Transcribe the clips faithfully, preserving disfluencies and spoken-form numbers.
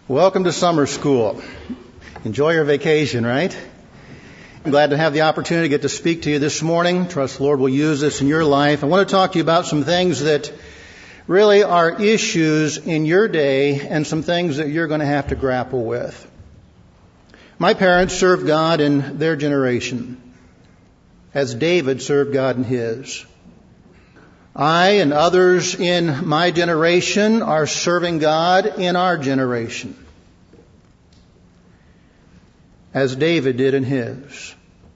Welcome to summer school. Enjoy your vacation, right? I'm glad to have the opportunity to get to speak to you this morning. Trust the Lord will use this in your life. I want to talk to you about some things that really are issues in your day and some things that you're going to have to grapple with. My parents served God in their generation, as David served God in his. I and others in my generation are serving God in our generation, as David did in his.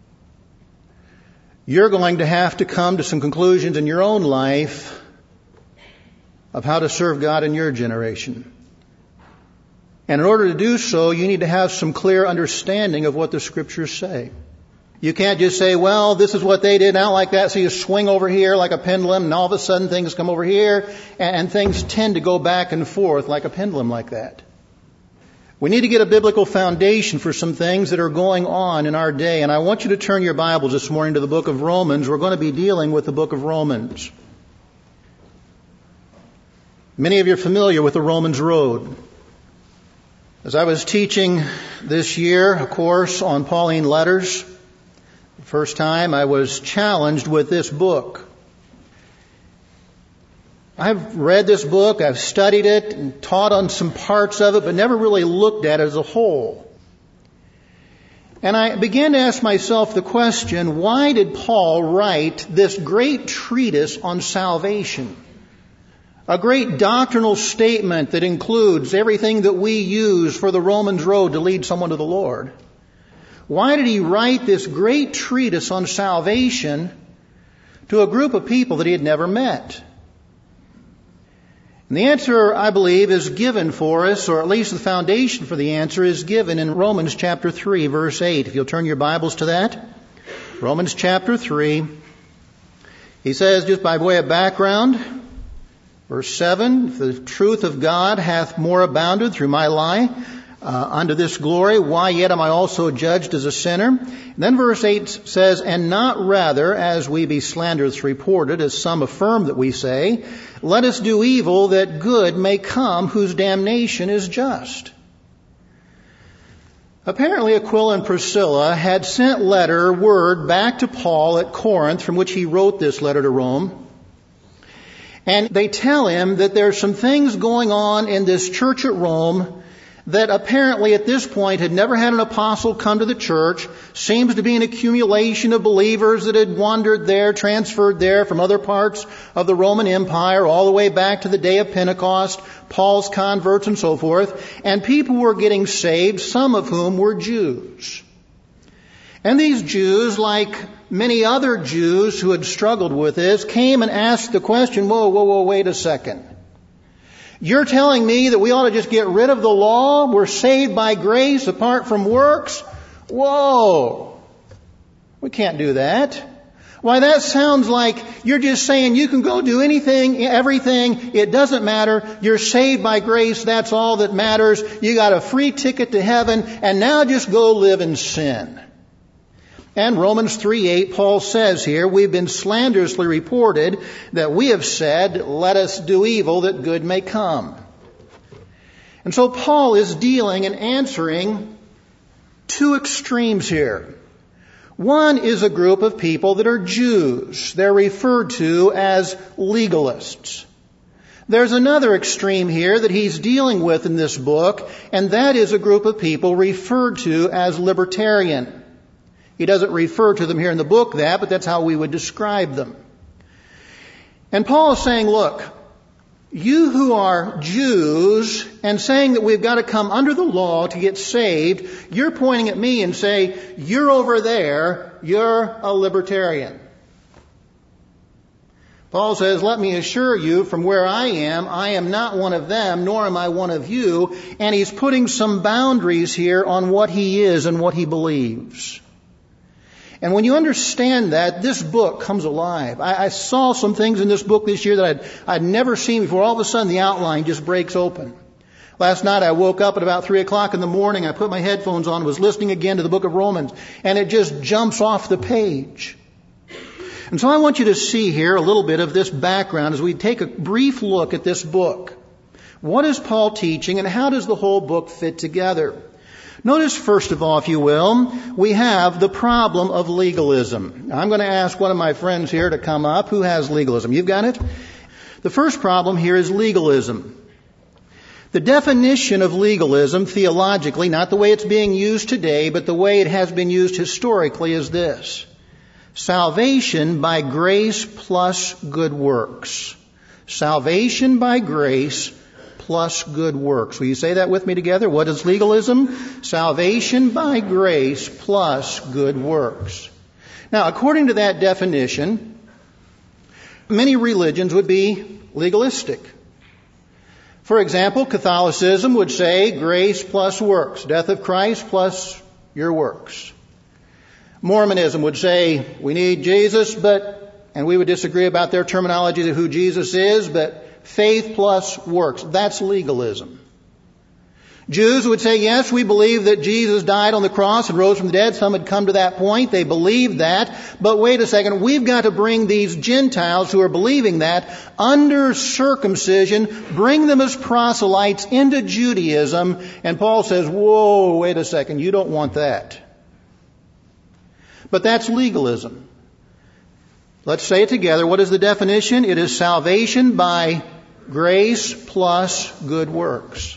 You're going to have to come to some conclusions in your own life of how to serve God in your generation. And in order to do so, you need to have some clear understanding of what the Scriptures say. You can't just say, well, this is what they did, not like that, so you swing over here like a pendulum, and all of a sudden things come over here, and things tend to go back and forth like a pendulum like that. We need to get a biblical foundation for some things that are going on in our day, and I want you to turn your Bibles this morning to the book of Romans. We're going to be dealing with the book of Romans. Many of you are familiar with the Romans Road. As I was teaching this year a course on Pauline letters, the first time I was challenged with this book. I've read this book, I've studied it and taught on some parts of it, but never really looked at it as a whole. And I began to ask myself the question, why did Paul write this great treatise on salvation? A great doctrinal statement that includes everything that we use for the Romans road to lead someone to the Lord. Why did he write this great treatise on salvation to a group of people that he had never met? And the answer, I believe, is given for us, or at least the foundation for the answer is given in Romans chapter three, verse eight. If you'll turn your Bibles to that. Romans chapter three. He says, just by way of background, verse seven, the truth of God hath more abounded through my lie, uh, unto this glory. Why yet am I also judged as a sinner? And then verse eight says, and not rather as we be slanderous reported, as some affirm that we say, let us do evil that good may come, whose damnation is just. Apparently Aquila and Priscilla had sent letter, word back to Paul at Corinth, from which he wrote this letter to Rome. And they tell him that there's some things going on in this church at Rome that apparently at this point had never had an apostle come to the church. Seems to be an accumulation of believers that had wandered there, transferred there from other parts of the Roman Empire, all the way back to the day of Pentecost, Paul's converts and so forth. And people were getting saved, some of whom were Jews. And these Jews, like many other Jews who had struggled with this, came and asked the question, whoa, whoa, whoa, wait a second. You're telling me that we ought to just get rid of the law? We're saved by grace apart from works? Whoa! We can't do that. Why, that sounds like you're just saying you can go do anything, everything, it doesn't matter. You're saved by grace, that's all that matters. You got a free ticket to heaven, and now just go live in sin. And Romans three eight, Paul says here, we've been slanderously reported that we have said, let us do evil that good may come. And so Paul is dealing and answering two extremes here. One is a group of people that are Jews. They're referred to as legalists. There's another extreme here that he's dealing with in this book, and that is a group of people referred to as libertarian. He doesn't refer to them here in the book that, but that's how we would describe them. And Paul is saying, look, you who are Jews and saying that we've got to come under the law to get saved, you're pointing at me and say, you're over there, you're a libertarian. Paul says, let me assure you from where I am, I am not one of them, nor am I one of you. And he's putting some boundaries here on what he is and what he believes. And when you understand that, this book comes alive. I, I saw some things in this book this year that I'd, I'd never seen before. All of a sudden, the outline just breaks open. Last night, I woke up at about three o'clock in the morning. I put my headphones on, was listening again to the book of Romans, and it just jumps off the page. And so I want you to see here a little bit of this background as we take a brief look at this book. What is Paul teaching, and how does the whole book fit together? Notice, first of all, if you will, we have the problem of legalism. I'm going to ask one of my friends here to come up. Who has legalism? You've got it? The first problem here is legalism. The definition of legalism theologically, not the way it's being used today, but the way it has been used historically, is this: salvation by grace plus good works. Salvation by grace plus good works. Will you say that with me together? What is legalism? Salvation by grace plus good works. Now, according to that definition, many religions would be legalistic. For example, Catholicism would say grace plus works, death of Christ plus your works. Mormonism would say we need Jesus, but, and we would disagree about their terminology of who Jesus is, but faith plus works. That's legalism. Jews would say, yes, we believe that Jesus died on the cross and rose from the dead. Some had come to that point. They believed that. But wait a second. We've got to bring these Gentiles who are believing that under circumcision, bring them as proselytes into Judaism. And Paul says, whoa, wait a second. You don't want that. But that's legalism. Let's say it together. What is the definition? It is salvation by grace plus good works.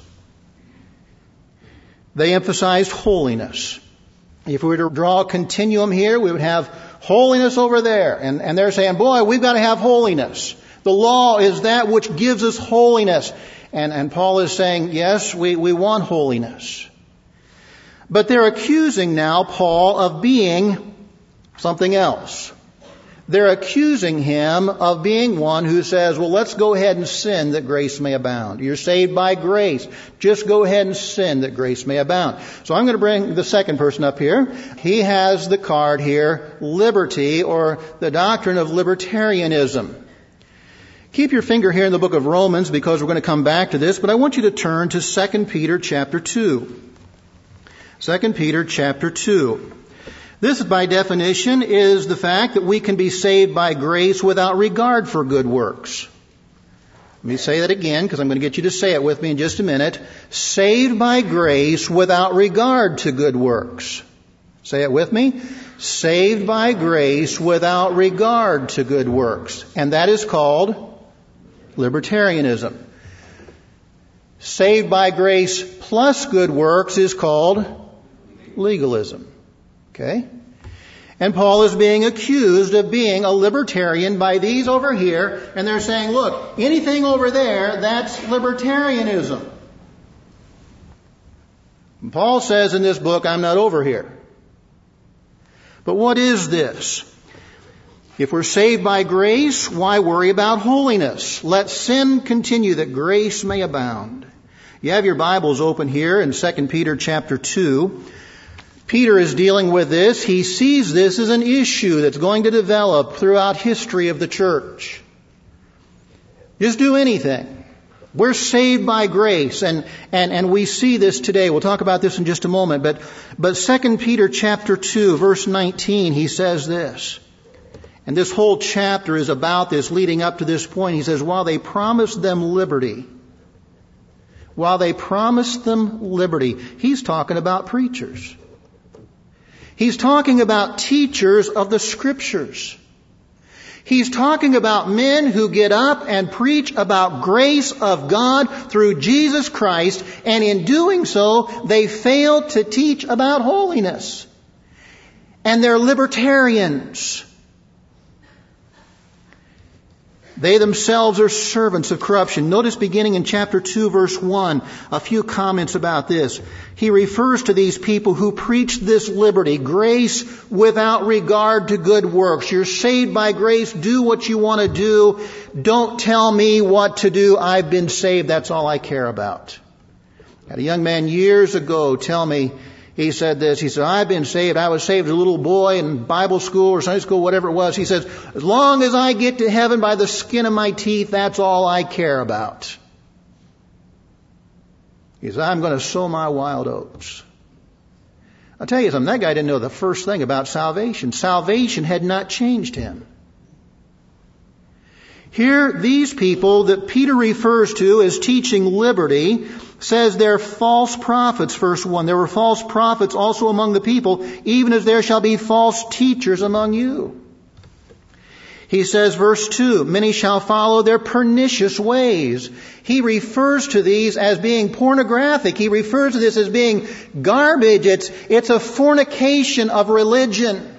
They emphasized holiness. If we were to draw a continuum here, we would have holiness over there. And, and they're saying, boy, we've got to have holiness. The law is that which gives us holiness. And, and Paul is saying, yes, we, we want holiness. But they're accusing now Paul of being something else. They're accusing him of being one who says, well, let's go ahead and sin that grace may abound. You're saved by grace. Just go ahead and sin that grace may abound. So I'm going to bring the second person up here. He has the card here, liberty, or the doctrine of libertarianism. Keep your finger here in the book of Romans because we're going to come back to this, but I want you to turn to Second Peter chapter two. Second Peter chapter two. This, by definition, is the fact that we can be saved by grace without regard for good works. Let me say that again, because I'm going to get you to say it with me in just a minute. Saved by grace without regard to good works. Say it with me. Saved by grace without regard to good works. And that is called libertarianism. Saved by grace plus good works is called legalism. Okay? And Paul is being accused of being a libertarian by these over here, and they're saying, look, anything over there, that's libertarianism. And Paul says in this book, I'm not over here. But what is this? If we're saved by grace, why worry about holiness? Let sin continue that grace may abound. You have your Bibles open here in Second Peter chapter two. Peter is dealing with this. He sees this as an issue that's going to develop throughout history of the church. Just do anything. We're saved by grace, and, and, and we see this today. We'll talk about this in just a moment. But, but Second Peter chapter two, verse nineteen, he says this. And this whole chapter is about this, leading up to this point. He says, while they promised them liberty, while they promised them liberty, he's talking about preachers. He's talking about teachers of the Scriptures. He's talking about men who get up and preach about grace of God through Jesus Christ, and in doing so, they fail to teach about holiness. And they're libertarians. They themselves are servants of corruption. Notice beginning in chapter two, verse one, a few comments about this. He refers to these people who preach this liberty, grace without regard to good works. You're saved by grace. Do what you want to do. Don't tell me what to do. I've been saved. That's all I care about. I had a young man years ago tell me, he said this, he said, I've been saved. I was saved as a little boy in Bible school or Sunday school, whatever it was. He says, as long as I get to heaven by the skin of my teeth, that's all I care about. He says, I'm going to sow my wild oats. I'll tell you something, that guy didn't know the first thing about salvation. Salvation had not changed him. Here, these people that Peter refers to as teaching liberty says they're false prophets, verse one. There were false prophets also among the people, even as there shall be false teachers among you. He says, verse two, many shall follow their pernicious ways. He refers to these as being pornographic. He refers to this as being garbage. It's, it's a fornication of religion.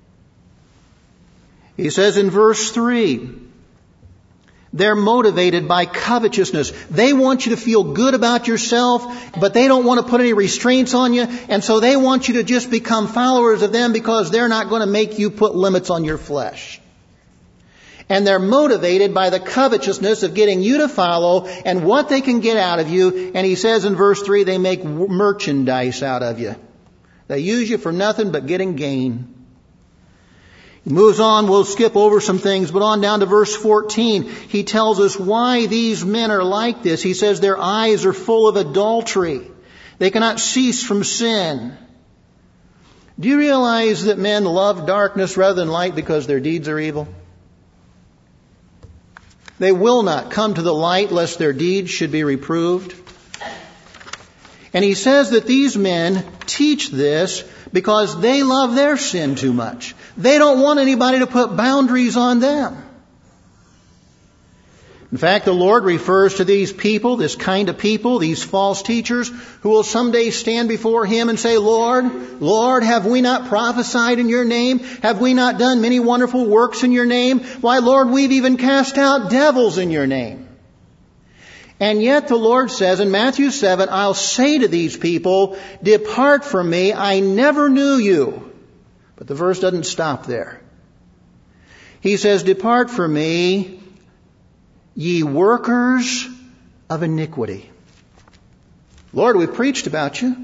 He says in verse three, they're motivated by covetousness. They want you to feel good about yourself, but they don't want to put any restraints on you, and so they want you to just become followers of them because they're not going to make you put limits on your flesh. And they're motivated by the covetousness of getting you to follow and what they can get out of you. And he says in verse three, they make merchandise out of you. They use you for nothing but getting gain. He moves on, we'll skip over some things, but on down to verse fourteen, he tells us why these men are like this. He says their eyes are full of adultery. They cannot cease from sin. Do you realize that men love darkness rather than light because their deeds are evil? They will not come to the light lest their deeds should be reproved. And he says that these men teach this because they love their sin too much. They don't want anybody to put boundaries on them. In fact, the Lord refers to these people, this kind of people, these false teachers, who will someday stand before Him and say, Lord, Lord, have we not prophesied in your name? Have we not done many wonderful works in your name? Why, Lord, we've even cast out devils in your name. And yet the Lord says in Matthew seven, I'll say to these people, depart from me, I never knew you. But the verse doesn't stop there. He says, depart from me, ye workers of iniquity. Lord, we've preached about you.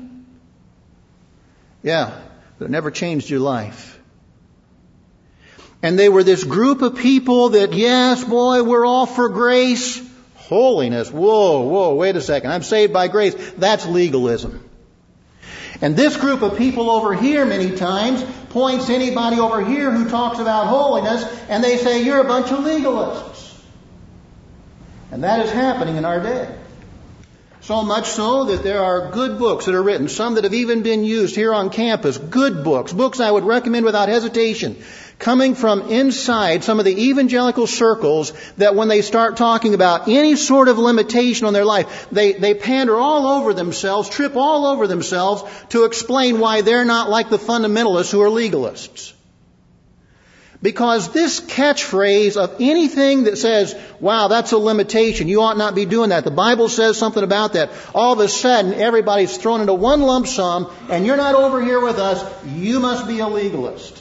Yeah, but it never changed your life. And they were this group of people that, yes, boy, we're all for grace. Holiness. Whoa, whoa, wait a second. I'm saved by grace. That's legalism. And this group of people over here many times points to anybody over here who talks about holiness, and they say, you're a bunch of legalists. And that is happening in our day. So much so that there are good books that are written, some that have even been used here on campus, good books, books I would recommend without hesitation, coming from inside some of the evangelical circles, that when they start talking about any sort of limitation on their life, they, they pander all over themselves, trip all over themselves to explain why they're not like the fundamentalists who are legalists. Because this catchphrase of anything that says, wow, that's a limitation, you ought not be doing that, the Bible says something about that, all of a sudden everybody's thrown into one lump sum, and you're not over here with us, you must be a legalist.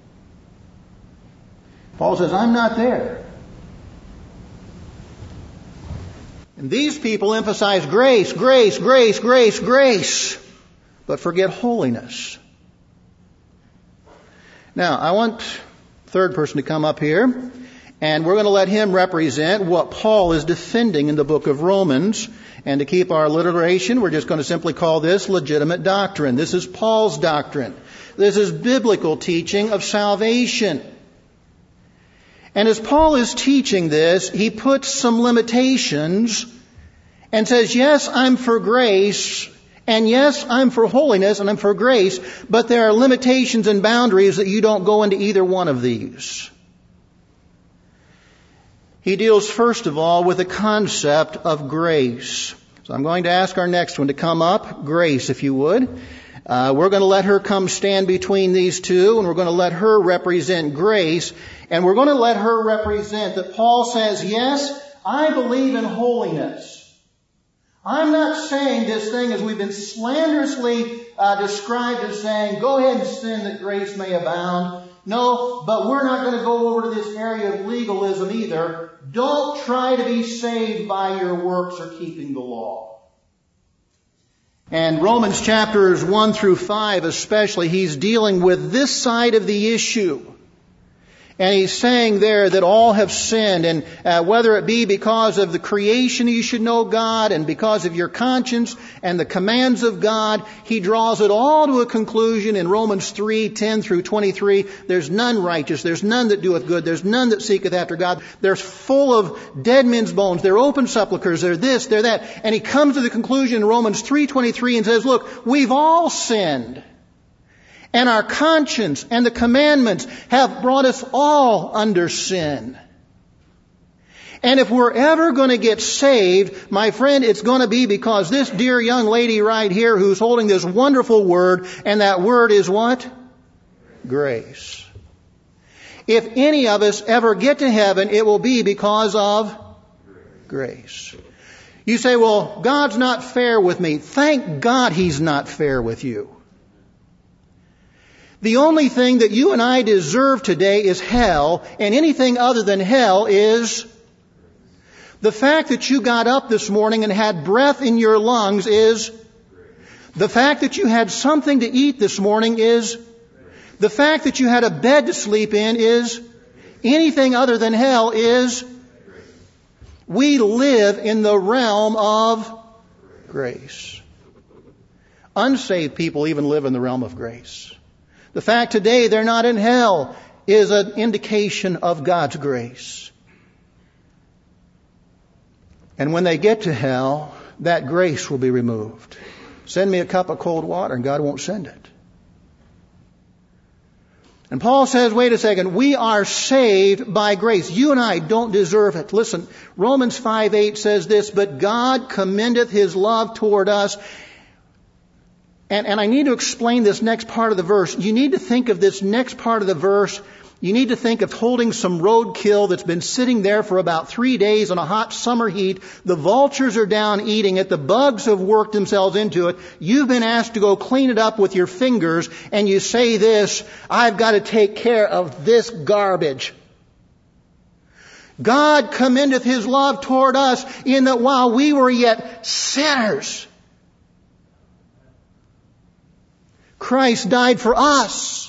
Paul says, I'm not there. And these people emphasize grace, grace, grace, grace, grace, but forget holiness. Now, I want third person to come up here, and we're going to let him represent what Paul is defending in the book of Romans. And to keep our alliteration, we're just going to simply call this legitimate doctrine. This is Paul's doctrine. This is biblical teaching of salvation. And as Paul is teaching this, he puts some limitations and says, yes, I'm for grace, and yes, I'm for holiness and I'm for grace, but there are limitations and boundaries that you don't go into either one of these. He deals first of all with the concept of grace. So I'm going to ask our next one to come up, Grace, if you would. Uh, we're going to let her come stand between these two, and we're going to let her represent grace, and we're going to let her represent that Paul says, yes, I believe in holiness. I'm not saying this thing as we've been slanderously uh, described as saying, go ahead and sin that grace may abound. No, but we're not going to go over to this area of legalism either. Don't try to be saved by your works or keeping the law. And Romans chapters one through five especially, he's dealing with this side of the issue. And he's saying there that all have sinned, and uh, whether it be because of the creation you should know God, and because of your conscience and the commands of God, he draws it all to a conclusion in Romans three, ten through twenty-three. There's none righteous, there's none that doeth good, there's none that seeketh after God. They're full of dead men's bones, they're open sepulchres, they're this, they're that. And he comes to the conclusion in Romans three twenty-three and says, look, we've all sinned. And our conscience and the commandments have brought us all under sin. And if we're ever going to get saved, my friend, it's going to be because this dear young lady right here who's holding this wonderful word, and that word is what? Grace. If any of us ever get to heaven, it will be because of grace. You say, well, God's not fair with me. Thank God He's not fair with you. The only thing that you and I deserve today is hell, and anything other than hell is the fact that you got up this morning and had breath in your lungs is the fact that you had something to eat this morning is the fact that you had a bed to sleep in is anything other than hell is we live in the realm of grace. Unsaved people even live in the realm of grace. The fact today they're not in hell is an indication of God's grace. And when they get to hell, that grace will be removed. Send me a cup of cold water and God won't send it. And Paul says, wait a second, we are saved by grace. You and I don't deserve it. Listen, Romans five eight says this, but God commendeth His love toward us. And, and I need to explain this next part of the verse. You need to think of this next part of the verse. You need to think of holding some roadkill that's been sitting there for about three days on a hot summer heat. The vultures are down eating it. The bugs have worked themselves into it. You've been asked to go clean it up with your fingers. And you say this, I've got to take care of this garbage. God commendeth His love toward us in that while we were yet sinners, Christ died for us.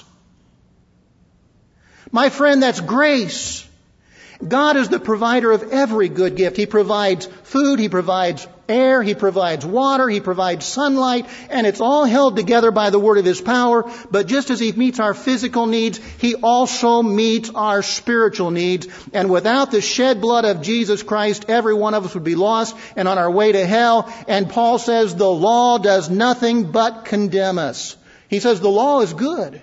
My friend, that's grace. God is the provider of every good gift. He provides food, He provides air, He provides water, He provides sunlight, and it's all held together by the word of His power. But just as He meets our physical needs, He also meets our spiritual needs. And without the shed blood of Jesus Christ, every one of us would be lost and on our way to hell. And Paul says the law does nothing but condemn us. He says the law is good.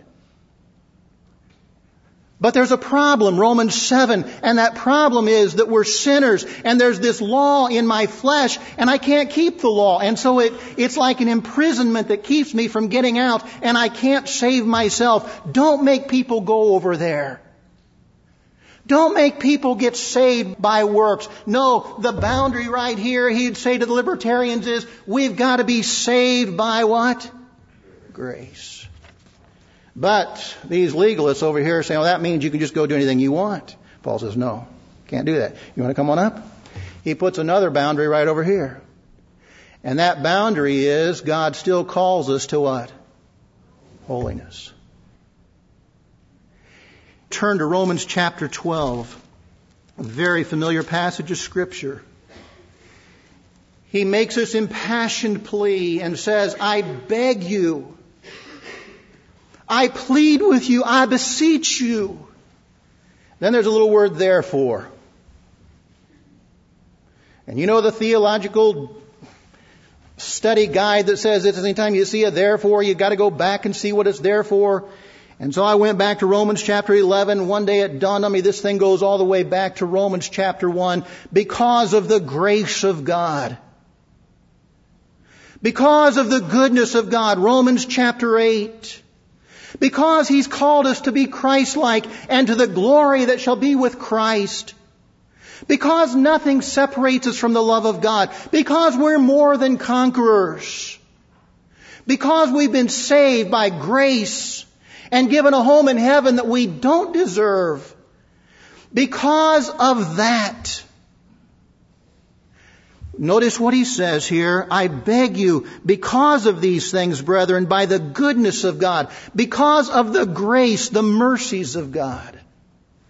But there's a problem, Romans seven, and that problem is that we're sinners, and there's this law in my flesh, and I can't keep the law. And so it, it's like an imprisonment that keeps me from getting out, and I can't save myself. Don't make people go over there. Don't make people get saved by works. No, the boundary right here, he'd say to the libertarians, is we've got to be saved by what? Grace. But these legalists over here are saying, well, that means you can just go do anything you want. Paul says, no, can't do that. You want to come on up? He puts another boundary right over here. And that boundary is God still calls us to what? Holiness. Turn to Romans chapter twelve, a very familiar passage of Scripture. He makes this impassioned plea and says, I beg you, I plead with you, I beseech you. Then there's a little word, therefore. And you know the theological study guide that says that anytime you see a therefore, you've got to go back and see what it's there for. And so I went back to Romans chapter eleven. One day it dawned on me this thing goes all the way back to Romans chapter one. Because of the grace of God. Because of the goodness of God. Romans chapter eight. Because He's called us to be Christ-like and to the glory that shall be with Christ. Because nothing separates us from the love of God. Because we're more than conquerors. Because we've been saved by grace and given a home in heaven that we don't deserve. Because of that. Notice what he says here. I beg you, because of these things, brethren, by the goodness of God, because of the grace, the mercies of God.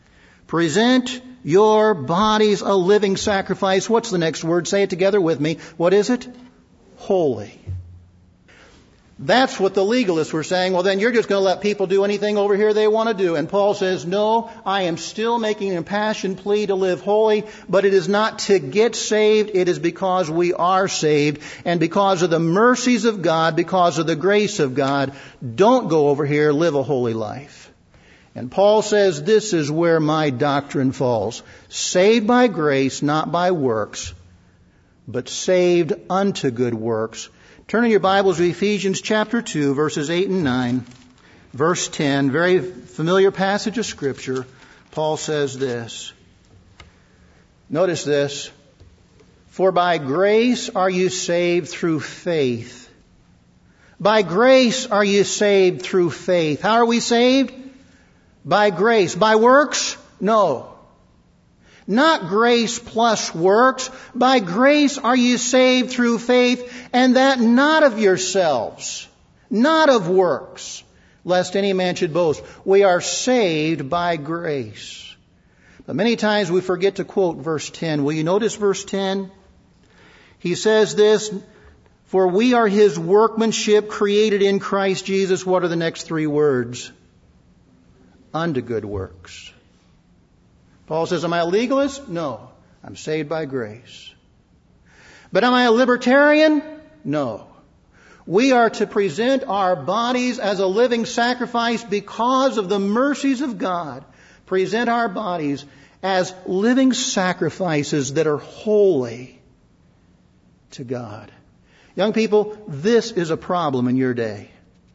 Present your bodies a living sacrifice. What's the next word? Say it together with me. What is it? Holy. That's what the legalists were saying. Well, then you're just going to let people do anything over here they want to do. And Paul says, no, I am still making an impassioned plea to live holy, but it is not to get saved. It is because we are saved. And because of the mercies of God, because of the grace of God, don't go over here, live a holy life. And Paul says, this is where my doctrine falls. Saved by grace, not by works, but saved unto good works. Turn in your Bibles to Ephesians chapter two, verses eight and nine. Verse ten, very familiar passage of Scripture. Paul says this. Notice this. For by grace are you saved through faith. By grace are you saved through faith. How are we saved? By grace. By works? No. Not grace plus works. By grace are you saved through faith, and that not of yourselves, not of works, lest any man should boast. We are saved by grace. But many times we forget to quote verse ten. Will you notice verse ten? He says this, for we are His workmanship created in Christ Jesus. What are the next three words? Unto good works. Paul says, am I a legalist? No. I'm saved by grace. But am I a libertarian? No. We are to present our bodies as a living sacrifice because of the mercies of God. Present our bodies as living sacrifices that are holy to God. Young people, this is a problem in your day.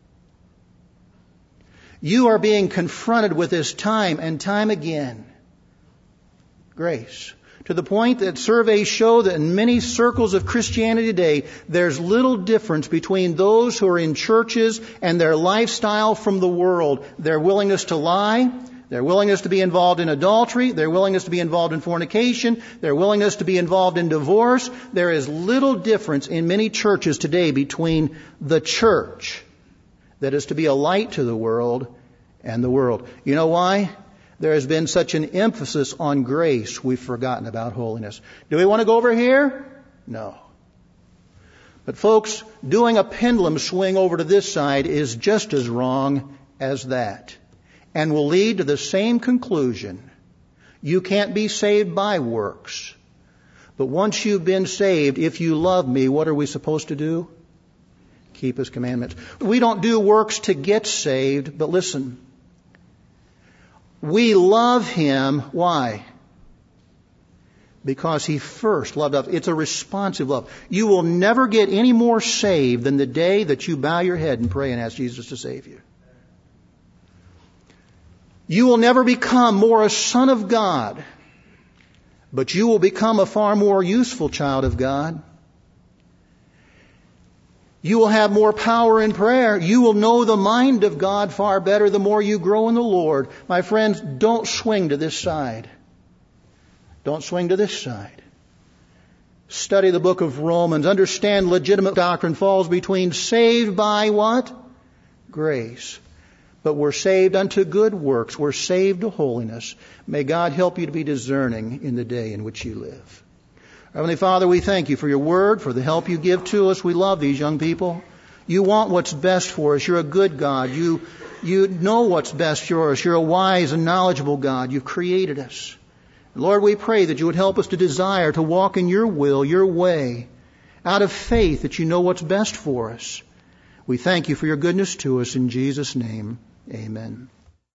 You are being confronted with this time and time again. Grace. To the point that surveys show that in many circles of Christianity today, there's little difference between those who are in churches and their lifestyle from the world. Their willingness to lie, their willingness to be involved in adultery, their willingness to be involved in fornication, their willingness to be involved in divorce. There is little difference in many churches today between the church that is to be a light to the world and the world. You know why? There has been such an emphasis on grace, we've forgotten about holiness. Do we want to go over here? No. But folks, doing a pendulum swing over to this side is just as wrong as that, and will lead to the same conclusion. You can't be saved by works. But once you've been saved, if you love me, what are we supposed to do? Keep His commandments. We don't do works to get saved, but listen. We love Him. Why? Because He first loved us. It's a responsive love. You will never get any more saved than the day that you bow your head and pray and ask Jesus to save you. You will never become more a son of God, but you will become a far more useful child of God. You will have more power in prayer. You will know the mind of God far better the more you grow in the Lord. My friends, don't swing to this side. Don't swing to this side. Study the book of Romans. Understand legitimate doctrine falls between saved by what? Grace. But we're saved unto good works. We're saved to holiness. May God help you to be discerning in the day in which you live. Heavenly Father, we thank you for your word, for the help you give to us. We love these young people. You want what's best for us. You're a good God. You, you know what's best for us. You're a wise and knowledgeable God. You've created us. Lord, we pray that you would help us to desire to walk in your will, your way, out of faith that you know what's best for us. We thank you for your goodness to us in Jesus' name. Amen.